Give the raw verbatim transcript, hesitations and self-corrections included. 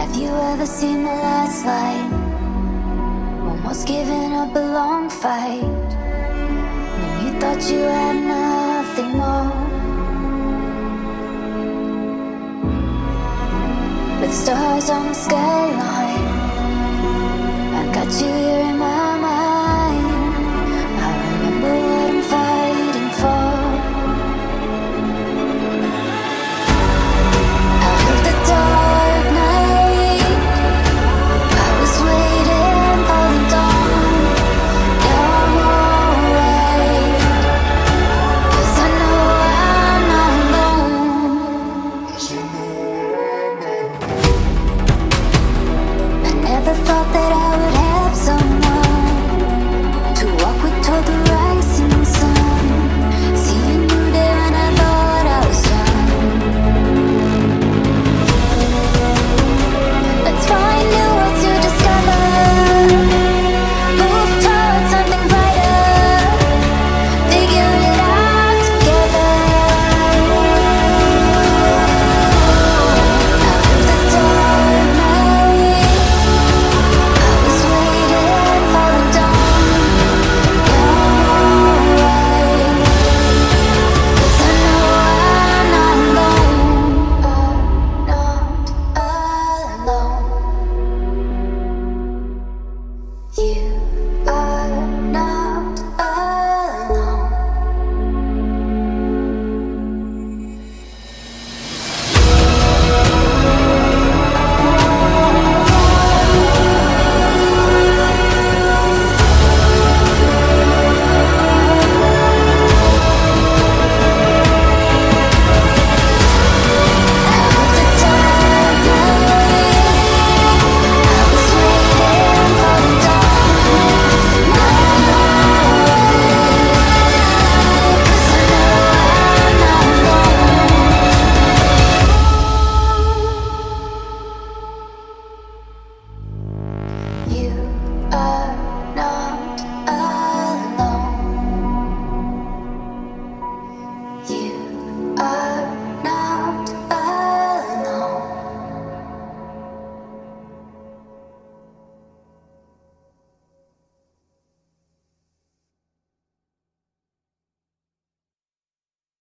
Have you ever seen the last light? Almost giving up a long fight when you thought you had nothing more. With stars on the skyline, I got you here in my